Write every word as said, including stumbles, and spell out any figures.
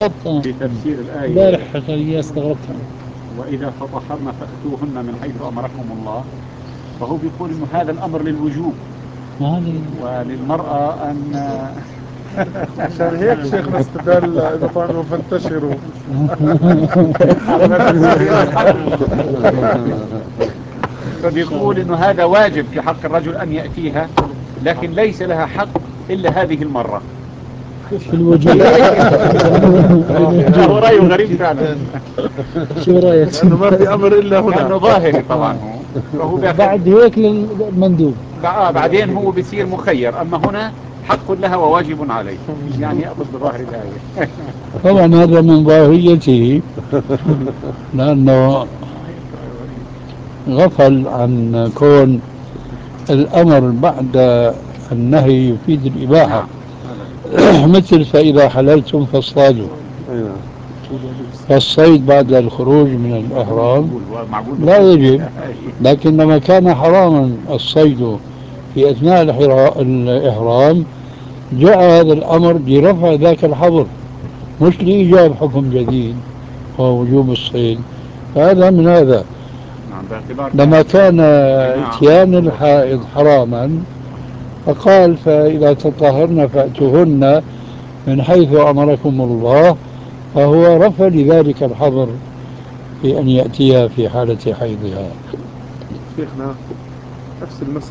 في تفسير الآية امبارح حكى استغربت. وإذا تطهرن فأتوهن من حيث أمركم الله، فهو بيقول إنه هذا الأمر للوجوب وللمرأة أن عشان هيك شيخنا استدل إذا طعنوا فانتشروا. فبيقول إنه هذا واجب في حق الرجل أن يأتيها، لكن ليس لها حق إلا هذه المرة في الوجود. هو رأيه غريب فعلا. شو رأيك؟ لأنه ما في أمر إلا هنا. لأنه ظاهري طبعا هو، فهو بعد هيك للمندوب. آه بعدين هو بيصير مخير، أما هنا حق لها وواجب عليه، يعني يأخذ بظاهر الآية. طبعا هذا من ظاهريته، لأنه غفل عن كون الأمر بعد النهي يفيد الإباحة. مثل فإذا حللتم فاصطادوا، فالصيد بعد الخروج من الإحرام لا يجب، لكن لما كان حراما الصيد في أثناء الإحرام جاء هذا الأمر لرفع ذاك الحظر، مش لإيجاب حكم جديد هو وجوب الصيد. هذا من هذا لما كان اتيان الحائض حراما فقال فإذا تطهرن فأتوهن من حيث أمركم الله، فهو رفع لذلك الحظر في أن يأتيها في حالة حيضها. شيخنا نفس المسألة